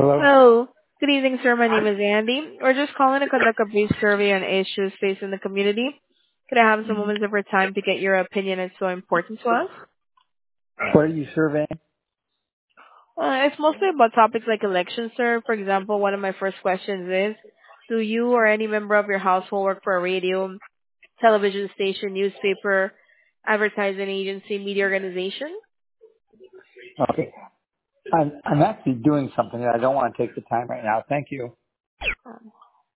Hello? Hello. Good evening, sir. My name is Andy. We're just calling to conduct a brief survey on issues facing the community. Could I have some moments of your time to get your opinion? It's so important to us. What are you surveying? It's mostly about topics like elections, sir. For example, one of my first questions is, do you or any member of your household work for a radio, television station, newspaper, advertising agency, media organization? Okay. I'm actually doing something that I don't want to take the time right now. Thank you.